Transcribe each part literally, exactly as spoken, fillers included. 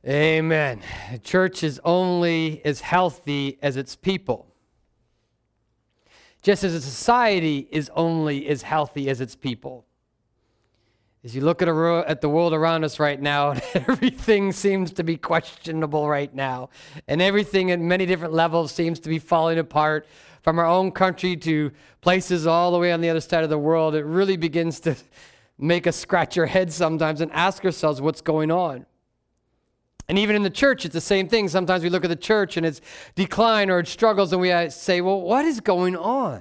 Amen. The church is only as healthy as its people. Just as a society is only as healthy as its people. As you look at, a, at the world around us right now, everything seems to be questionable right now. And everything at many different levels seems to be falling apart. From our own country to places all the way on the other side of the world, it really begins to make us scratch our heads sometimes and ask ourselves what's going on. And even in the church, it's the same thing. Sometimes we look at the church and its decline or its struggles, and we say, well, what is going on?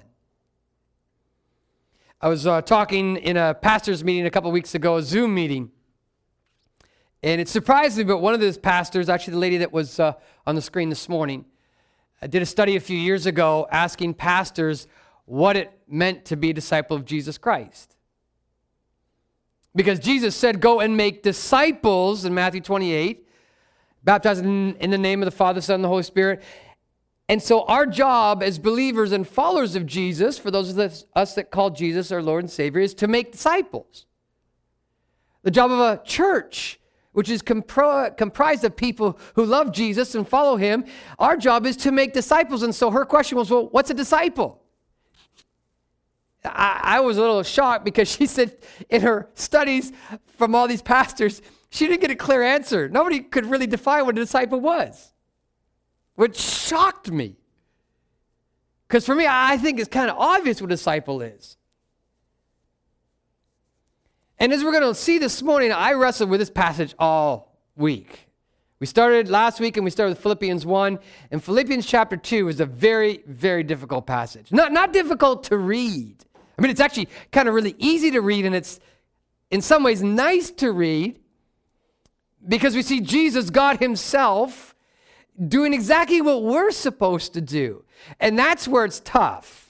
I was uh, talking in a pastor's meeting a couple weeks ago, a Zoom meeting. And it surprised me, but one of those pastors, actually the lady that was uh, on the screen this morning, I did a study a few years ago asking pastors what it meant to be a disciple of Jesus Christ. Because Jesus said, go and make disciples in Matthew twenty-eight, baptized in, in the name of the Father, Son, and the Holy Spirit. And so our job as believers and followers of Jesus, for those of us, us that call Jesus our Lord and Savior, is to make disciples. The job of a church, which is compro- comprised of people who love Jesus and follow him, our job is to make disciples. And so her question was, well, what's a disciple? I, I was a little shocked because she said in her studies from all these pastors, she didn't get a clear answer. Nobody could really define what a disciple was, which shocked me. Because for me, I think it's kind of obvious what a disciple is. And as we're going to see this morning, I wrestled with this passage all week. We started last week and we started with Philippians one. And Philippians chapter two is a very, very difficult passage. Not, not difficult to read. I mean, it's actually kind of really easy to read, and it's in some ways nice to read because we see Jesus, God himself, doing exactly what we're supposed to do. And that's where it's tough.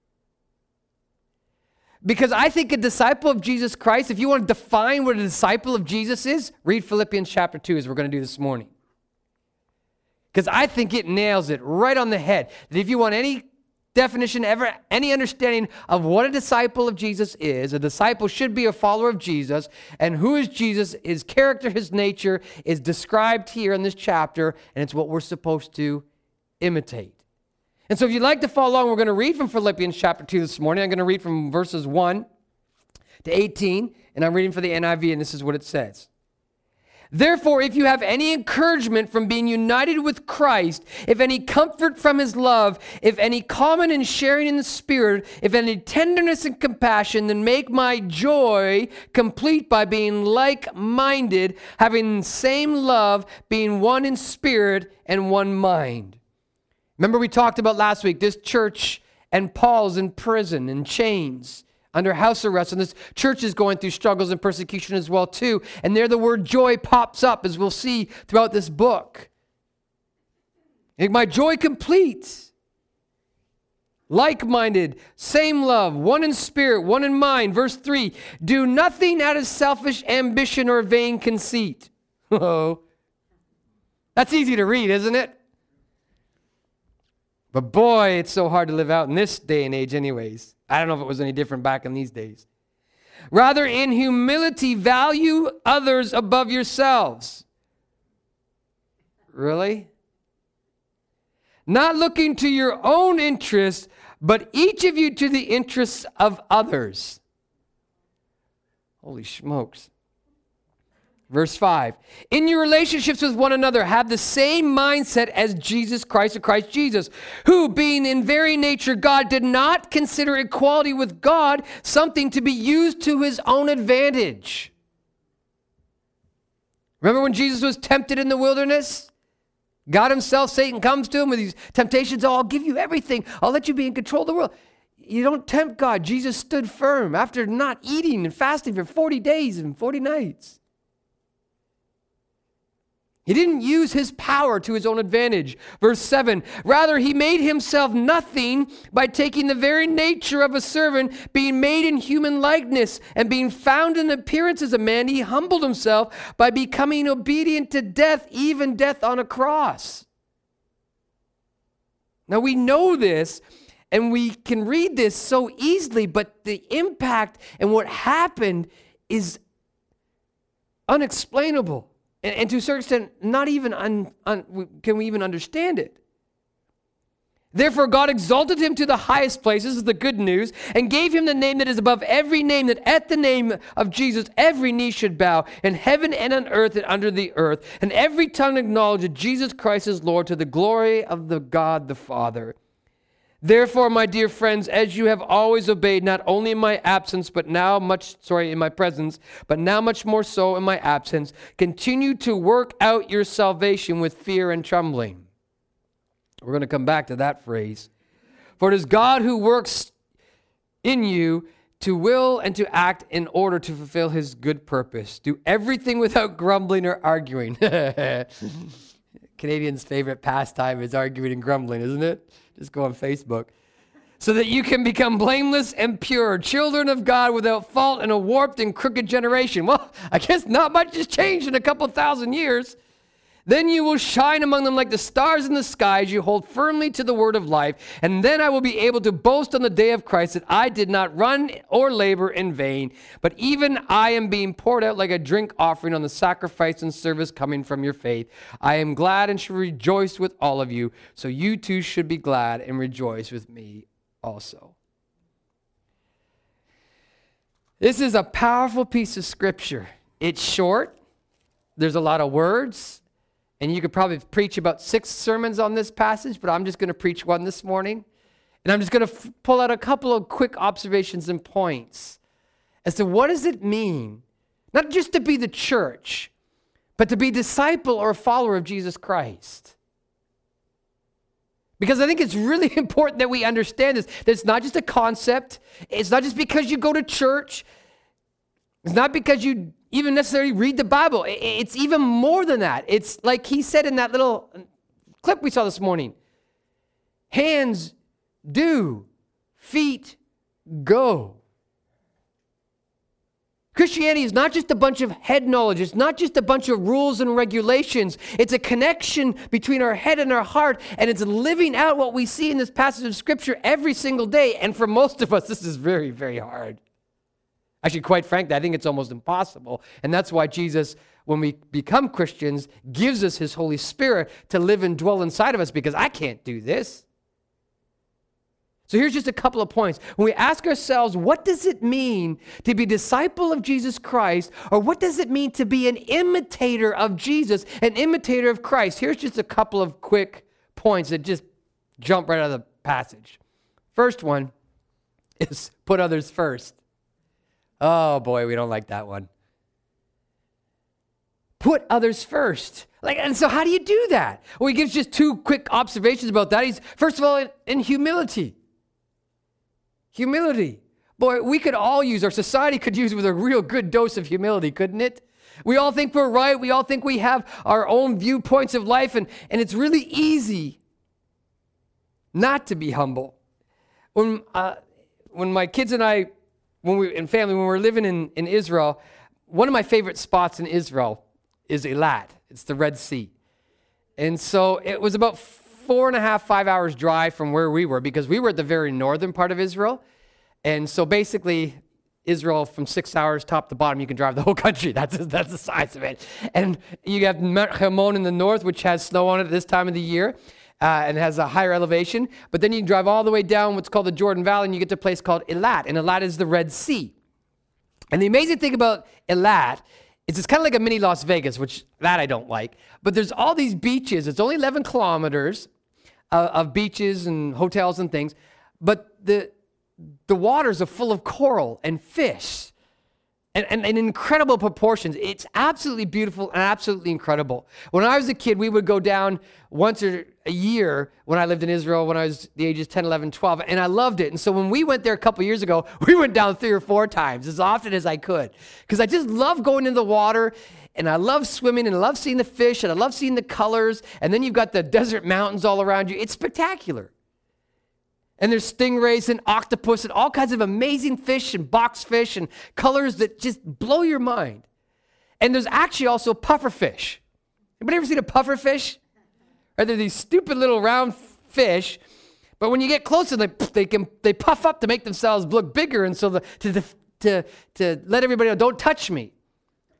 Because I think a disciple of Jesus Christ, if you want to define what a disciple of Jesus is, read Philippians chapter two, as we're going to do this morning. Because I think it nails it right on the head. That if you want any definition, ever, any understanding of what a disciple of Jesus is, a disciple should be a follower of Jesus. And who is Jesus? His character, his nature is described here in this chapter, and it's what we're supposed to imitate. And so if you'd like to follow along, we're going to read from Philippians chapter two this morning. I'm going to read from verses one to eighteen, and I'm reading for the N I V, and this is what it says. Therefore, if you have any encouragement from being united with Christ, if any comfort from his love, if any common and sharing in the Spirit, if any tenderness and compassion, then make my joy complete by being like-minded, having the same love, being one in spirit and one mind. Remember we talked about last week, this church and Paul's in prison, in chains, under house arrest, and this church is going through struggles and persecution as well too. And there the word joy pops up, as we'll see throughout this book. Make my joy complete. Like-minded, same love, one in spirit, one in mind. Verse three, do nothing out of selfish ambition or vain conceit. Oh, that's easy to read, isn't it? But boy, it's so hard to live out in this day and age anyways. I don't know if it was any different back in these days. Rather, in humility, value others above yourselves. Really? Not looking to your own interests, but each of you to the interests of others. Holy smokes. Verse five, in your relationships with one another, have the same mindset as Jesus Christ or Christ Jesus, who, being in very nature God, did not consider equality with God something to be used to his own advantage. Remember when Jesus was tempted in the wilderness? God himself, Satan comes to him with these temptations. Oh, I'll give you everything. I'll let you be in control of the world. You don't tempt God. Jesus stood firm after not eating and fasting for forty days and forty nights. He didn't use his power to his own advantage. Verse seven, rather he made himself nothing by taking the very nature of a servant, being made in human likeness, and being found in appearance as a man, he humbled himself by becoming obedient to death, even death on a cross. Now we know this, and we can read this so easily, but the impact and what happened is unexplainable. And, and to a certain extent, not even un, un, can we even understand it. Therefore, God exalted him to the highest places, this is the good news, and gave him the name that is above every name, that at the name of Jesus every knee should bow, in heaven and on earth and under the earth, and every tongue acknowledge that Jesus Christ is Lord, to the glory of the God the Father. Therefore, my dear friends, as you have always obeyed, not only in my absence, but now much, sorry, in my presence, but now much more so in my absence, continue to work out your salvation with fear and trembling. We're going to come back to that phrase. For it is God who works in you to will and to act in order to fulfill his good purpose. Do everything without grumbling or arguing. Canadians' favorite pastime is arguing and grumbling, isn't it? Just go on Facebook. So that you can become blameless and pure, children of God without fault in a warped and crooked generation. Well, I guess not much has changed in a couple thousand years. Then you will shine among them like the stars in the sky as you hold firmly to the word of life. And then I will be able to boast on the day of Christ that I did not run or labor in vain, but even I am being poured out like a drink offering on the sacrifice and service coming from your faith. I am glad and should rejoice with all of you. So you too should be glad and rejoice with me also. This is a powerful piece of scripture. It's short. There's a lot of words. And you could probably preach about six sermons on this passage, but I'm just going to preach one this morning. And I'm just going to f- pull out a couple of quick observations and points as to what does it mean, not just to be the church, but to be a disciple or a follower of Jesus Christ. Because I think it's really important that we understand this. That it's not just a concept. It's not just because you go to church. It's not because you even necessarily read the Bible. It's even more than that. It's like he said in that little clip we saw this morning. Hands do, feet go. Christianity is not just a bunch of head knowledge. It's not just a bunch of rules and regulations. It's a connection between our head and our heart, and it's living out what we see in this passage of Scripture every single day. And for most of us, this is very, very hard. Actually, quite frankly, I think it's almost impossible. And that's why Jesus, when we become Christians, gives us his Holy Spirit to live and dwell inside of us, because I can't do this. So here's just a couple of points. When we ask ourselves, what does it mean to be a disciple of Jesus Christ? Or what does it mean to be an imitator of Jesus, an imitator of Christ? Here's just a couple of quick points that just jump right out of the passage. First one is put others first. Oh boy, we don't like that one. Put others first. Like, and so how do you do that? Well, he gives just two quick observations about that. He's, first of all, in, in humility. Humility. Boy, we could all use, our society could use with a real good dose of humility, couldn't it? We all think we're right. We all think we have our own viewpoints of life, and, and it's really easy not to be humble. When, uh, when my kids and I When we in family, when we were living in, in Israel, one of my favorite spots in Israel is Eilat. It's the Red Sea. And so it was about four and a half, five hours drive from where we were, because we were at the very northern part of Israel. And so basically, Israel, from six hours top to bottom, you can drive the whole country. That's, that's the size of it. And you have Mount Hermon in the north, which has snow on it at this time of the year. Uh, and has a higher elevation. But then you can drive all the way down what's called the Jordan Valley, and you get to a place called Eilat. And Eilat is the Red Sea. And the amazing thing about Eilat is it's kind of like a mini Las Vegas, which that I don't like. But there's all these beaches. It's only eleven kilometers uh, of beaches and hotels and things. But the the waters are full of coral and fish. And, and, and incredible proportions. It's absolutely beautiful and absolutely incredible. When I was a kid, we would go down once a year when I lived in Israel when I was the ages ten, eleven, twelve, and I loved it. And so when we went there a couple years ago, we went down three or four times, as often as I could, because I just love going in the water, and I love swimming, and I love seeing the fish, and I love seeing the colors, and then you've got the desert mountains all around you. It's spectacular. And there's stingrays and octopus and all kinds of amazing fish and boxfish and colors that just blow your mind. And there's actually also puffer fish. Anybody ever seen a puffer fish? Or they're these stupid little round fish, but when you get closer, they they can they puff up to make themselves look bigger, and so the, to the, to to let everybody know, don't touch me.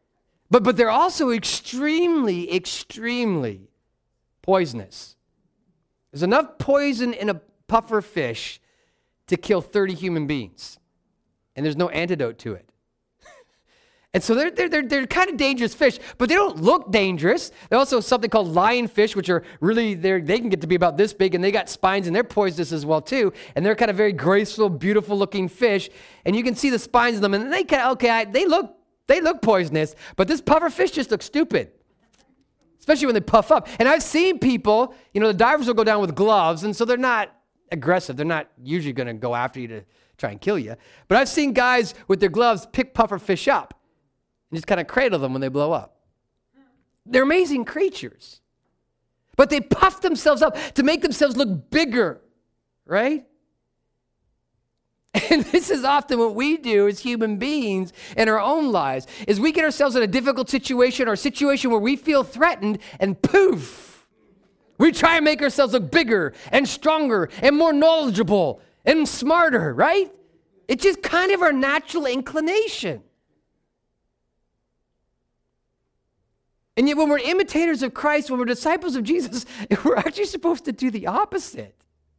But, but they're also extremely, extremely poisonous. There's enough poison in a puffer fish to kill thirty human beings. And there's no antidote to it. And so they're, they're, they're, they're kind of dangerous fish, but they don't look dangerous. They're also something called lionfish, which are really, they they can get to be about this big, and they got spines, and they're poisonous as well, too. And they're kind of very graceful, beautiful-looking fish. And you can see the spines in them, and they kind of, okay, they look, they look poisonous, but this puffer fish just looks stupid, especially when they puff up. And I've seen people, you know, the divers will go down with gloves, and so they're not aggressive. They're not usually going to go after you to try and kill you. But I've seen guys with their gloves pick puffer fish up and just kind of cradle them when they blow up. They're amazing creatures. But they puff themselves up to make themselves look bigger, right? And this is often what we do as human beings in our own lives, is we get ourselves in a difficult situation or a situation where we feel threatened, and poof, we try and make ourselves look bigger and stronger and more knowledgeable and smarter, right? It's just kind of our natural inclination. And yet when we're imitators of Christ, when we're disciples of Jesus, we're actually supposed to do the opposite.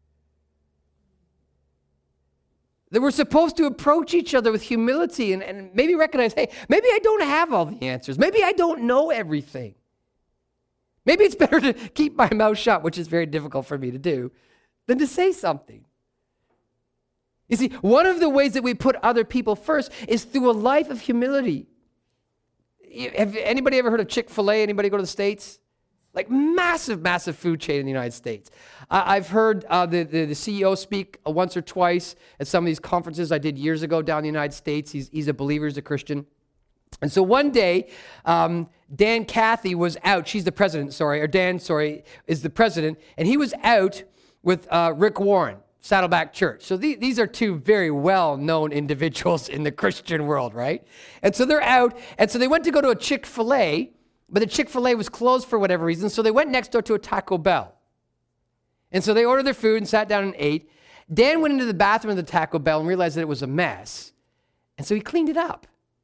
That we're supposed to approach each other with humility and, and maybe recognize, hey, maybe I don't have all the answers. Maybe I don't know everything. Maybe it's better to keep my mouth shut, which is very difficult for me to do, than to say something. You see, one of the ways that we put other people first is through a life of humility. Have anybody ever heard of Chick-fil-A? Anybody go to the States? Like massive, massive food chain in the United States. Uh, I've heard uh, the, the, the C E O speak uh, once or twice at some of these conferences I did years ago down in the United States. He's, he's a believer, he's a Christian. And so one day, um, Dan Cathy was out. She's the president, sorry, or Dan, sorry, is the president. And he was out with uh, Rick Warren, Saddleback Church. So the, these are two very well-known individuals in the Christian world, right? And so they're out, and so they went to go to a Chick-fil-A, but the Chick-fil-A was closed for whatever reason, so they went next door to a Taco Bell. And so they ordered their food and sat down and ate. Dan went into the bathroom of the Taco Bell and realized that it was a mess, and so he cleaned it up.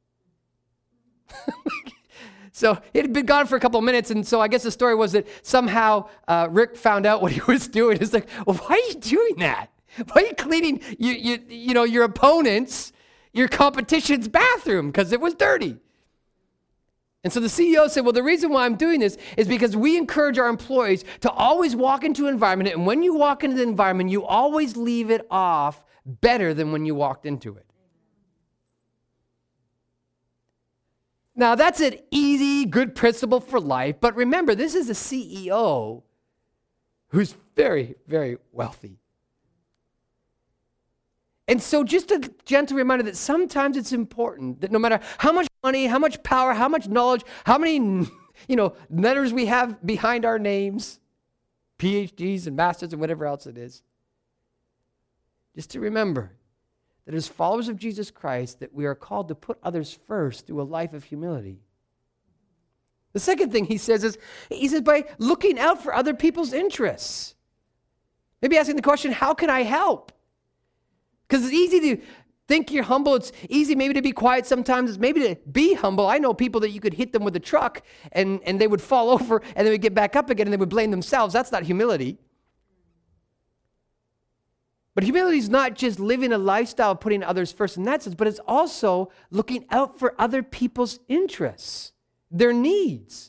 So it had been gone for a couple of minutes, and so I guess the story was that somehow uh, Rick found out what he was doing. He's like, well, why are you doing that? Why are you cleaning you, you, you know, your opponent's, your competition's bathroom? Because it was dirty. And so the C E O said, well, the reason why I'm doing this is because we encourage our employees to always walk into an environment, and when you walk into the environment, you always leave it off better than when you walked into it. Now, that's an easy, good principle for life, but remember, this is a C E O who's very, very wealthy. And so just a gentle reminder that sometimes it's important that no matter how much money, how much power, how much knowledge, how many, you know, letters we have behind our names, P H Ds and masters and whatever else it is, just to remember that as followers of Jesus Christ, that we are called to put others first through a life of humility. The second thing he says is, he says by looking out for other people's interests. Maybe asking the question, how can I help? Because it's easy to think you're humble. It's easy maybe to be quiet sometimes. It's maybe to be humble. I know people that you could hit them with a truck and, and they would fall over and they would get back up again and they would blame themselves. That's not humility. But humility is not just living a lifestyle of putting others first in that sense, but it's also looking out for other people's interests, their needs.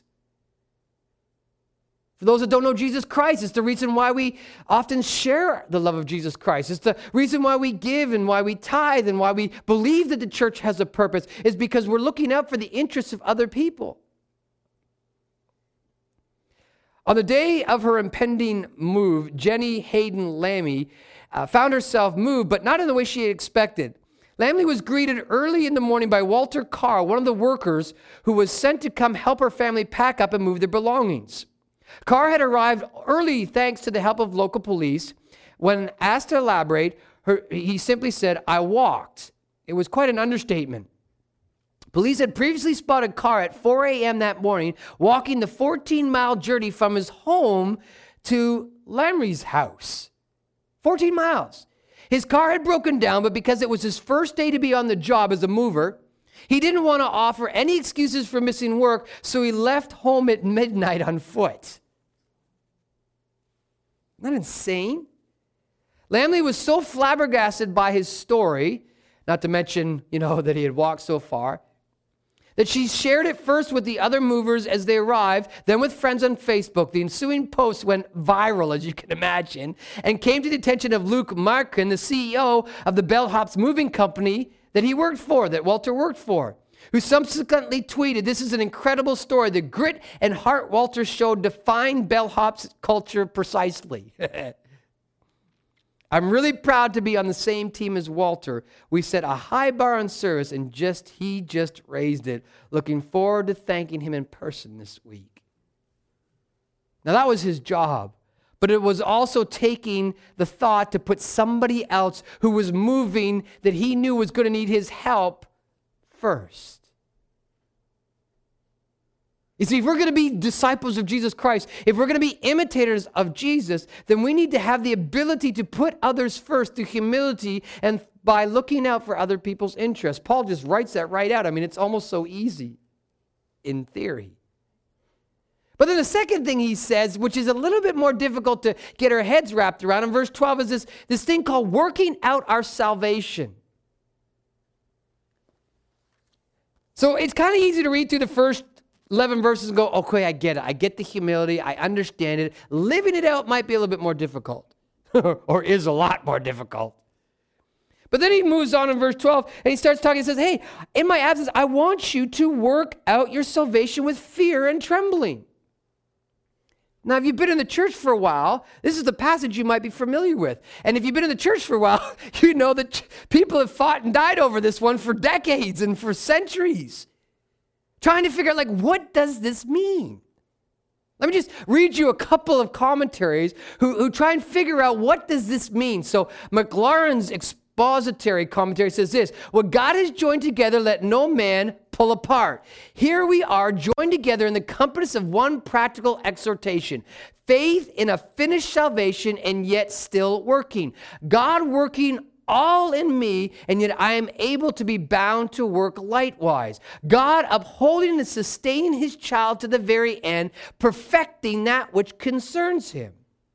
For those that don't know Jesus Christ, it's the reason why we often share the love of Jesus Christ. It's the reason why we give and why we tithe and why we believe that the church has a purpose, is because we're looking out for the interests of other people. On the day of her impending move, Jenny Hayden Lammy Uh, found herself moved, but not in the way she had expected. Lamley was greeted early in the morning by Walter Carr, one of the workers who was sent to come help her family pack up and move their belongings. Carr had arrived early thanks to the help of local police. When asked to elaborate, her, he simply said, I walked. It was quite an understatement. Police had previously spotted Carr at four a.m. that morning, walking the fourteen-mile journey from his home to Lamley's house. fourteen miles. His car had broken down, but because it was his first day to be on the job as a mover, He didn't want to offer any excuses for missing work, so he left home at midnight on foot. Isn't that insane? Lamley was so flabbergasted by his story, not to mention, you know, that he had walked so far, that she shared it first with the other movers as they arrived, then with friends on Facebook. The ensuing post went viral, as you can imagine, and came to the attention of Luke Markin, the C E O of the Bellhops Moving Company that he worked for, that Walter worked for, who subsequently tweeted, "This is an incredible story. The grit and heart Walter showed define bellhop's culture precisely." I'm really proud to be on the same team as Walter. We set a high bar on service, and just he just raised it. Looking forward to thanking him in person this week. Now, that was his job, but it was also taking the thought to put somebody else who was moving that he knew was going to need his help first. You see, if we're going to be disciples of Jesus Christ, if we're going to be imitators of Jesus, then we need to have the ability to put others first through humility and by looking out for other people's interests. Paul just writes that right out. I mean, it's almost so easy in theory. But then the second thing he says, which is a little bit more difficult to get our heads wrapped around, in verse twelve is this, this thing called working out our salvation. So it's kind of easy to read through the first eleven verses and go, okay, I get it. I get the humility. I understand it. Living it out might be a little bit more difficult or is a lot more difficult. But then he moves on in verse twelve and he starts talking and says, hey, in my absence, I want you to work out your salvation with fear and trembling. Now, if you've been in the church for a while, this is the passage you might be familiar with. And if you've been in the church for a while, you know that people have fought and died over this one for decades and for centuries. Trying to figure out, like, what does this mean? Let me just read you a couple of commentaries who, who try and figure out what does this mean. So McLaurin's expository commentary says this: what God has joined together, let no man pull apart. Here we are joined together in the compass of one practical exhortation. Faith in a finished salvation and yet still working. God working all in me, and yet I am able to be bound to work likewise. God upholding and sustaining his child to the very end, perfecting that which concerns him.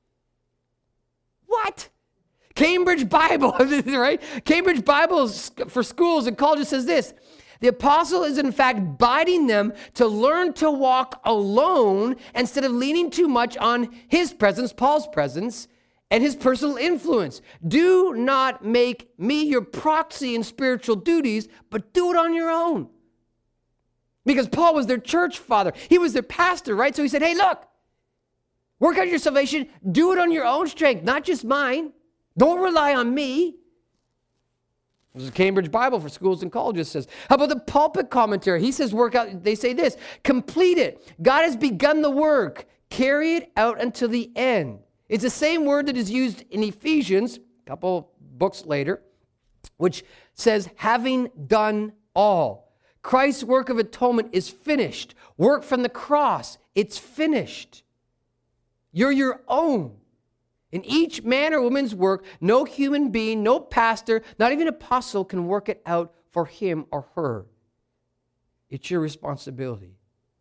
What? Cambridge Bible, right? Cambridge Bible for schools and colleges says this: the apostle is in fact bidding them to learn to walk alone instead of leaning too much on his presence, Paul's presence, and his personal influence. Do not make me your proxy in spiritual duties, but do it on your own. Because Paul was their church father. He was their pastor, right? So he said, hey, look, work out your salvation. Do it on your own strength, not just mine. Don't rely on me. This is Cambridge Bible for schools and colleges says. How about the pulpit commentary? He says, work out, they say this, complete it. God has begun the work. Carry it out until the end. It's the same word that is used in Ephesians, a couple books later, which says, having done all. Christ's work of atonement is finished. Work from the cross, it's finished. You're your own. In each man or woman's work, no human being, no pastor, not even apostle can work it out for him or her. It's your responsibility.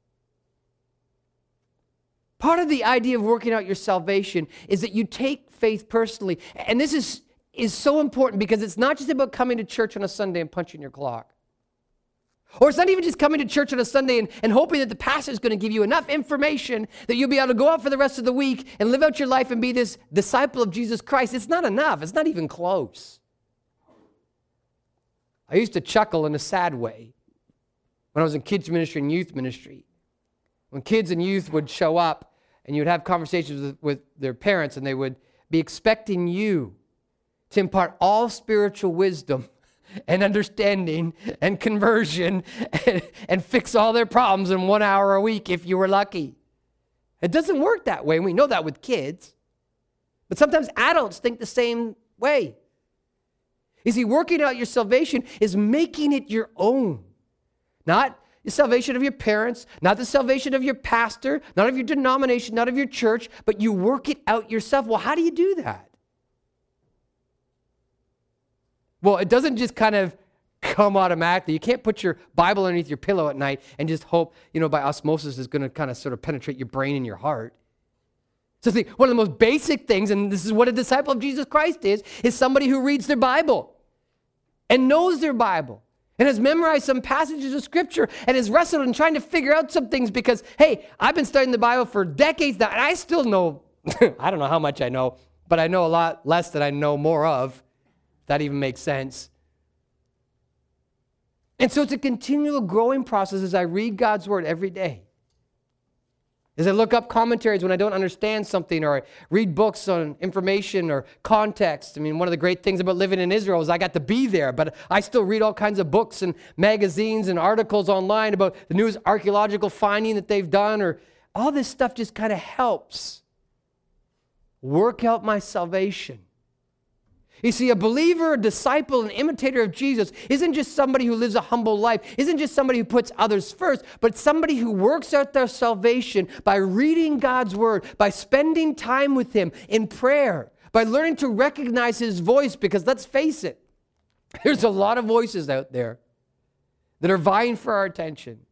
Part of the idea of working out your salvation is that you take faith personally. And this is, is so important because it's not just about coming to church on a Sunday and punching your clock. Or it's not even just coming to church on a Sunday and, and hoping that the pastor is going to give you enough information that you'll be able to go out for the rest of the week and live out your life and be this disciple of Jesus Christ. It's not enough. It's not even close. I used to chuckle in a sad way when I was in kids ministry and youth ministry. When kids and youth would show up and you would have conversations with, with their parents and they would be expecting you to impart all spiritual wisdom and understanding and conversion and, and fix all their problems in one hour a week if you were lucky. It doesn't work that way. We know that with kids. But sometimes adults think the same way. You see, working out your salvation is making it your own. Not the salvation of your parents, not the salvation of your pastor, not of your denomination, not of your church, but you work it out yourself. Well, how do you do that? Well, it doesn't just kind of come automatically. You can't put your Bible underneath your pillow at night and just hope, you know, by osmosis is going to kind of sort of penetrate your brain and your heart. So the, one of the most basic things, and this is what a disciple of Jesus Christ is, is somebody who reads their Bible and knows their Bible and has memorized some passages of Scripture and has wrestled in trying to figure out some things because, hey, I've been studying the Bible for decades now, and I still know, I don't know how much I know, but I know a lot less than I know more of, if that even makes sense. And so it's a continual growing process as I read God's Word every day. As I look up commentaries when I don't understand something, or I read books on information or context. I mean, one of the great things about living in Israel is I got to be there, but I still read all kinds of books and magazines and articles online about the newest archaeological finding that they've done, or all this stuff just kind of helps work out my salvation. You see, a believer, a disciple, an imitator of Jesus isn't just somebody who lives a humble life, isn't just somebody who puts others first, but somebody who works out their salvation by reading God's Word, by spending time with Him in prayer, by learning to recognize His voice, because let's face it, there's a lot of voices out there that are vying for our attention.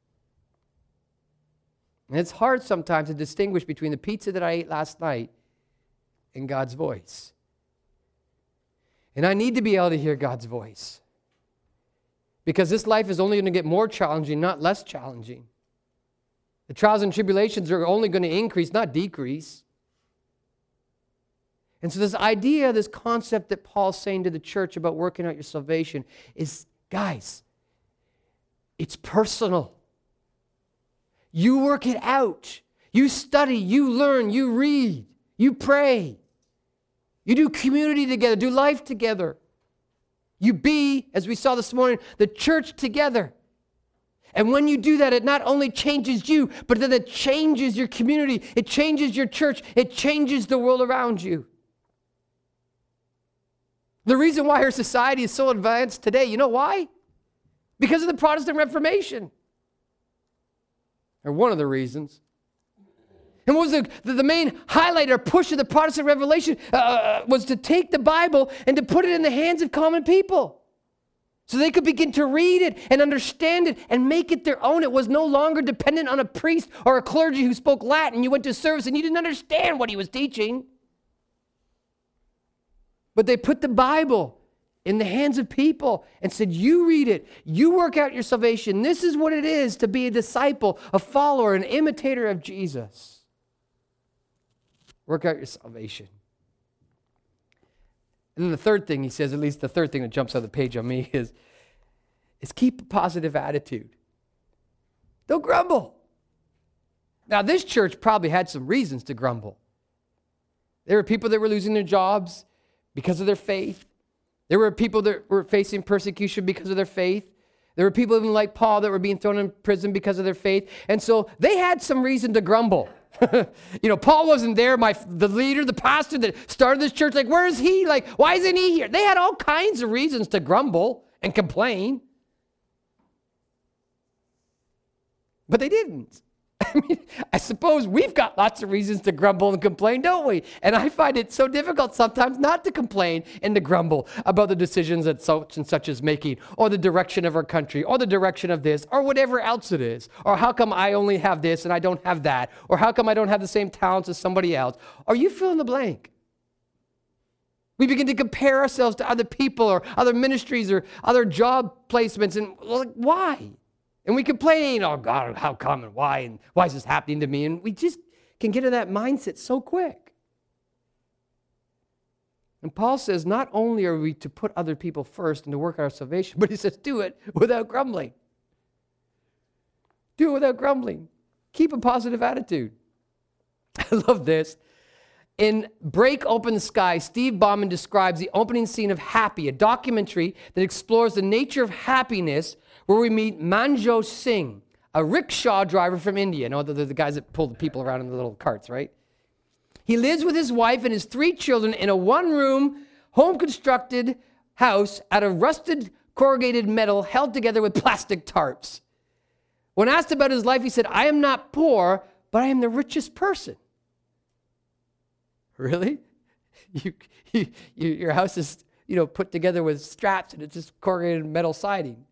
And it's hard sometimes to distinguish between the pizza that I ate last night and God's voice. And I need to be able to hear God's voice, because this life is only going to get more challenging, not less challenging. The trials and tribulations are only going to increase, not decrease. And so this idea, this concept that Paul's saying to the church about working out your salvation is, guys, it's personal. You work it out. You study, you learn, you read, you pray. You do community together, do life together. You be, as we saw this morning, the church together. And when you do that, it not only changes you, but then it changes your community. It changes your church. It changes the world around you. The reason why our society is so advanced today, you know why? Because of the Protestant Reformation. Or one of the reasons. And what was the, the, the main highlight or push of the Protestant Revelation uh, was to take the Bible and to put it in the hands of common people so they could begin to read it and understand it and make it their own. It was no longer dependent on a priest or a clergy who spoke Latin. You went to service and you didn't understand what he was teaching. But they put the Bible in the hands of people and said, you read it, you work out your salvation. This is what it is to be a disciple, a follower, an imitator of Jesus. Work out your salvation. And then the third thing he says, at least the third thing that jumps on the page on me is, is keep a positive attitude. Don't grumble. Now, this church probably had some reasons to grumble. There were people that were losing their jobs because of their faith. There were people that were facing persecution because of their faith. There were people even like Paul that were being thrown in prison because of their faith. And so they had some reason to grumble. You know, Paul wasn't there, my the leader, the pastor that started this church, like, where is he? Like, why isn't he here? They had all kinds of reasons to grumble and complain. But they didn't. I mean, I suppose we've got lots of reasons to grumble and complain, don't we? And I find it so difficult sometimes not to complain and to grumble about the decisions that such and such is making, or the direction of our country, or the direction of this, or whatever else it is. Or how come I only have this and I don't have that? Or how come I don't have the same talents as somebody else? Or you fill in the blank. We begin to compare ourselves to other people or other ministries or other job placements. And like, why? And we complain, oh God, how come and why, and why is this happening to me? And we just can get in that mindset so quick. And Paul says, not only are we to put other people first and to work our salvation, but he says, do it without grumbling. Do it without grumbling. Keep a positive attitude. I love this. In Break Open the Sky, Steve Bauman describes the opening scene of Happy, a documentary that explores the nature of happiness, where we meet Manjot Singh, a rickshaw driver from India. You know, the, the guys that pull the people around in the little carts, right? He lives with his wife and his three children in a one-room, home-constructed house out of rusted corrugated metal held together with plastic tarps. When asked about his life, he said, I am not poor, but I am the richest person. Really? You, you, you, your house is, you know, put together with straps and it's just corrugated metal siding.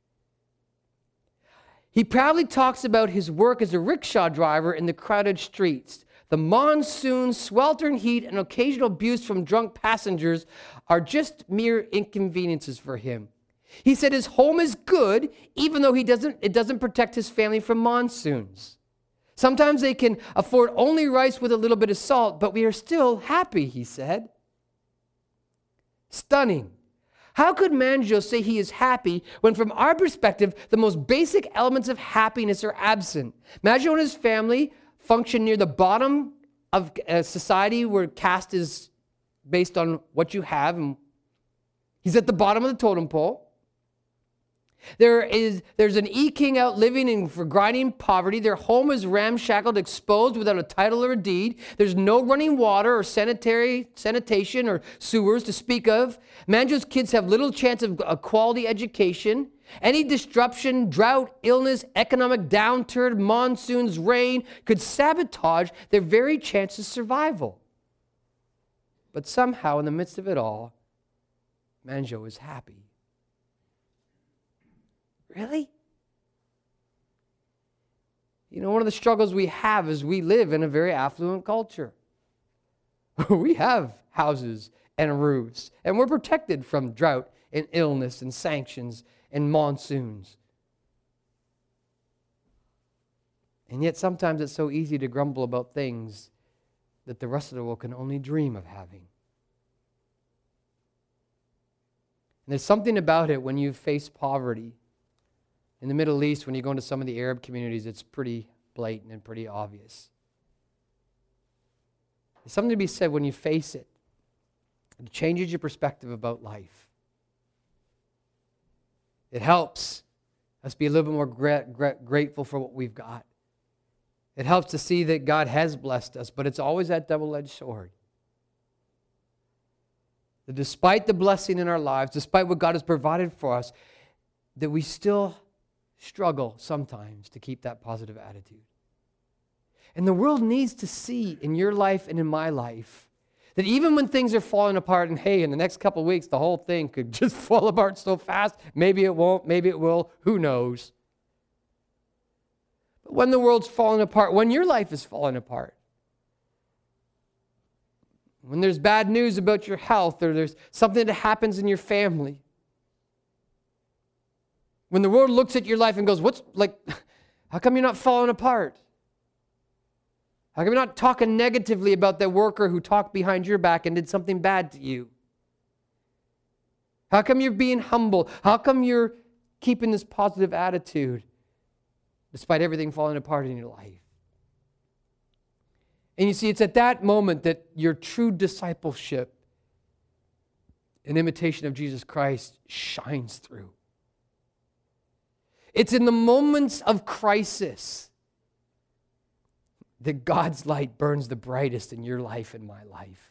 He proudly talks about his work as a rickshaw driver in the crowded streets. The monsoon, sweltering heat, and occasional abuse from drunk passengers are just mere inconveniences for him. He said his home is good, even though he doesn't, it doesn't protect his family from monsoons. Sometimes they can afford only rice with a little bit of salt, but we are still happy, he said. Stunning. How could Manjo say he is happy when from our perspective, the most basic elements of happiness are absent? Manjo and his family function near the bottom of a society where caste is based on what you have. And he's at the bottom of the totem pole. There is, there's an E-king out living in for grinding poverty. Their home is ramshackled, exposed without a title or a deed. There's no running water or sanitary sanitation or sewers to speak of. Manjo's kids have little chance of a quality education. Any disruption, drought, illness, economic downturn, monsoons, rain could sabotage their very chance of survival. But somehow, in the midst of it all, Manjo is happy. Really? You know, one of the struggles we have is we live in a very affluent culture. We have houses and roofs, and we're protected from drought and illness and sanctions and monsoons. And yet sometimes it's so easy to grumble about things that the rest of the world can only dream of having. And there's something about it when you face poverty. In the Middle East, when you go into some of the Arab communities, it's pretty blatant and pretty obvious. There's something to be said when you face it. It changes your perspective about life. It helps us be a little bit more gra- gra- grateful for what we've got. It helps to see that God has blessed us, but it's always that double-edged sword. That despite the blessing in our lives, despite what God has provided for us, that we still struggle sometimes to keep that positive attitude. And the world needs to see in your life and in my life that even when things are falling apart, and hey, in the next couple of weeks, the whole thing could just fall apart so fast. Maybe it won't, maybe it will, who knows? But when the world's falling apart, when your life is falling apart, when there's bad news about your health or there's something that happens in your family, when the world looks at your life and goes, what's like, how come you're not falling apart? How come you're not talking negatively about that worker who talked behind your back and did something bad to you? How come you're being humble? How come you're keeping this positive attitude despite everything falling apart in your life? And you see, it's at that moment that your true discipleship and imitation of Jesus Christ shines through. It's in the moments of crisis that God's light burns the brightest in your life and my life.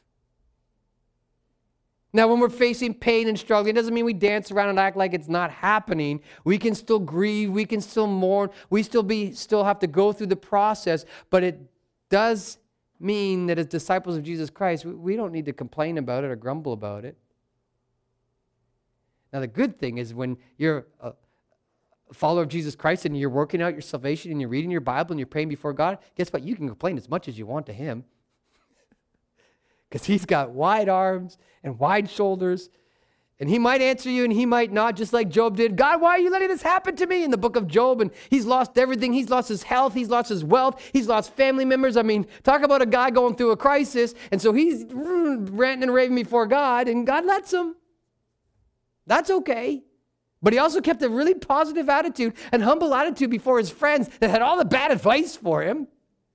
Now, when we're facing pain and struggle, it doesn't mean we dance around and act like it's not happening. We can still grieve. We can still mourn. We still be still have to go through the process. But it does mean that as disciples of Jesus Christ, we don't need to complain about it or grumble about it. Now, the good thing is when you're a follower of Jesus Christ and you're working out your salvation and you're reading your Bible and you're praying before God, guess what? You can complain as much as you want to Him. Because He's got wide arms and wide shoulders. And He might answer you and He might not, just like Job did. God, why are you letting this happen to me? In the book of Job, and he's lost everything. He's lost his health. He's lost his wealth. He's lost family members. I mean, talk about a guy going through a crisis. And so he's ranting and raving before God, and God lets him. That's okay. But he also kept a really positive attitude and humble attitude before his friends that had all the bad advice for him.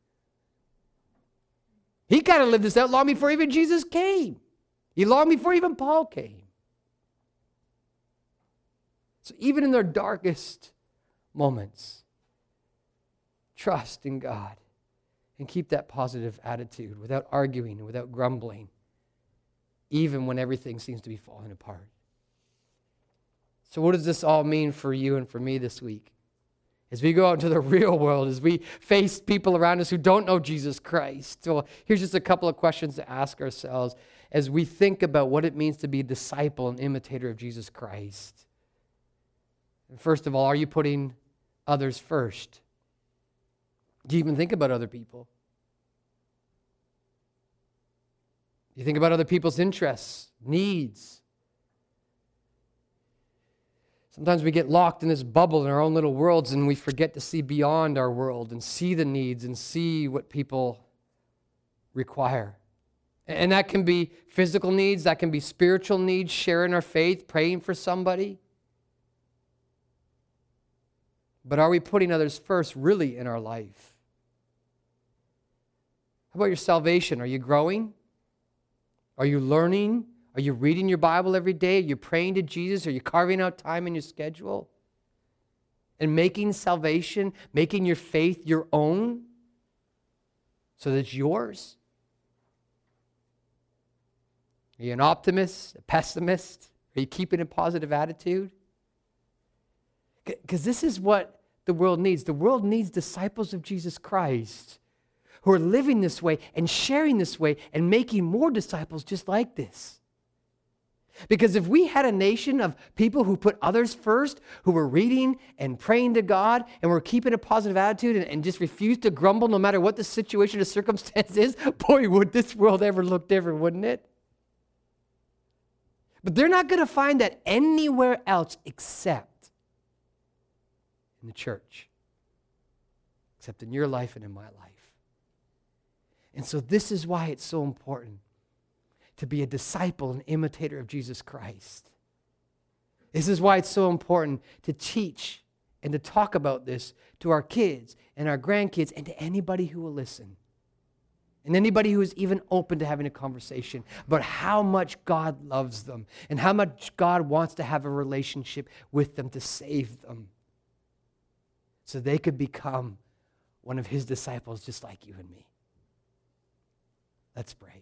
He kind of lived this out long before even Jesus came. He long before even Paul came. So even in their darkest moments, trust in God and keep that positive attitude without arguing and without grumbling, even when everything seems to be falling apart. So what does this all mean for you and for me this week? As we go out into the real world, as we face people around us who don't know Jesus Christ. So here's just a couple of questions to ask ourselves. as we think about what it means to be a disciple and imitator of Jesus Christ. First of all, are you putting others first? Do you even think about other people? Do you think about other people's interests, needs? Sometimes we get locked in this bubble in our own little worlds and we forget to see beyond our world and see the needs and see what people require. And that can be physical needs, that can be spiritual needs, sharing our faith, praying for somebody. But are we putting others first really in our life? How about your salvation? Are you growing? Are you learning? Are you reading your Bible every day? Are you praying to Jesus? Are you carving out time in your schedule? And making salvation, making your faith your own so that it's yours? Are you an optimist, a pessimist? Are you keeping a positive attitude? Because this is what the world needs. The world needs disciples of Jesus Christ who are living this way and sharing this way and making more disciples just like this. Because if we had a nation of people who put others first, who were reading and praying to God, and were keeping a positive attitude and, and just refused to grumble no matter what the situation or circumstance is, boy, would this world ever look different, wouldn't it? But they're not going to find that anywhere else except in the church, except in your life and in my life. And so this is why it's so important to be a disciple and imitator of Jesus Christ. This is why it's so important to teach and to talk about this to our kids and our grandkids and to anybody who will listen. And anybody who is even open to having a conversation about how much God loves them and how much God wants to have a relationship with them to save them so they could become one of his disciples just like you and me. Let's pray.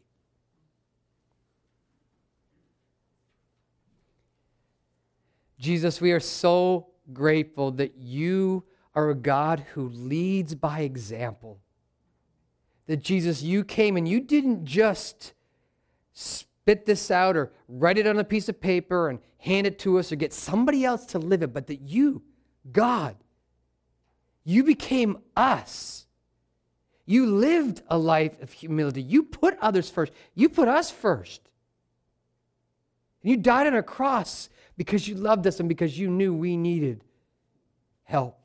Jesus, we are so grateful that you are a God who leads by example. That Jesus, you came and you didn't just spit this out or write it on a piece of paper and hand it to us or get somebody else to live it, but that you, God, you became us. You lived a life of humility. You put others first. You put us first. And you died on a cross because you loved us and because you knew we needed help.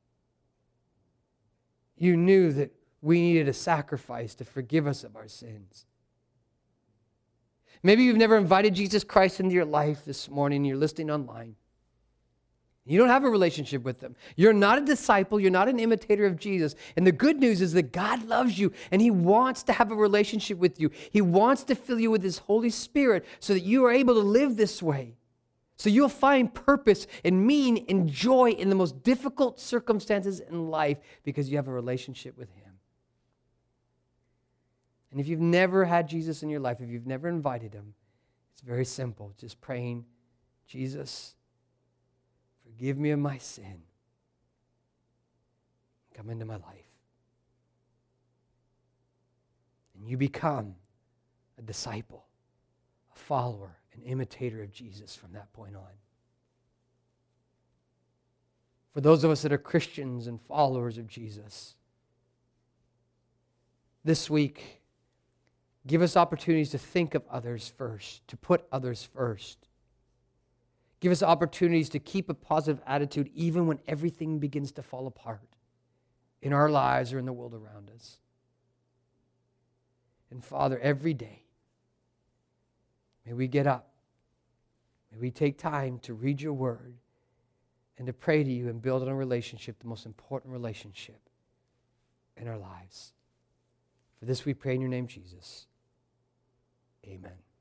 You knew that we needed a sacrifice to forgive us of our sins. Maybe you've never invited Jesus Christ into your life this morning. You're listening online. You don't have a relationship with him. You're not a disciple. You're not an imitator of Jesus. And the good news is that God loves you and he wants to have a relationship with you. He wants to fill you with his Holy Spirit so that you are able to live this way. So you'll find purpose and meaning and joy in the most difficult circumstances in life because you have a relationship with him. And if you've never had Jesus in your life, if you've never invited him, it's very simple. Just praying, Jesus, forgive me of my sin. Come into my life. And you become a disciple, a follower, an imitator of Jesus from that point on. For those of us that are Christians and followers of Jesus, this week, give us opportunities to think of others first, to put others first. Give us opportunities to keep a positive attitude even when everything begins to fall apart in our lives or in the world around us. And Father, every day, may we get up. May we take time to read your word and to pray to you and build on a relationship, the most important relationship in our lives. For this we pray in your name, Jesus. Amen.